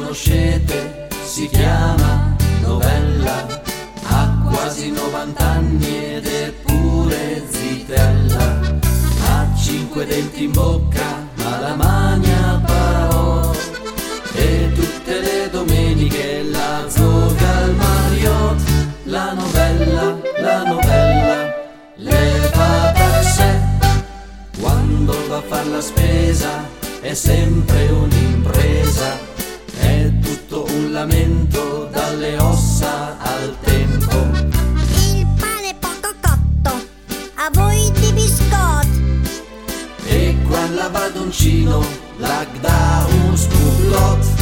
conoscete, si chiama Novella, ha quasi 90 anni ed è pure zitella, ha 5 denti in bocca ma la magna parò, e tutte le domeniche la zoga al Marriott. La novella le fa per sé, quando va a far la spesa è sempre un'impresa, è tutto un lamento dalle ossa al tempo. Il pane poco cotto, a voi di biscotti, E quando va d'uncino la dà un scuglot.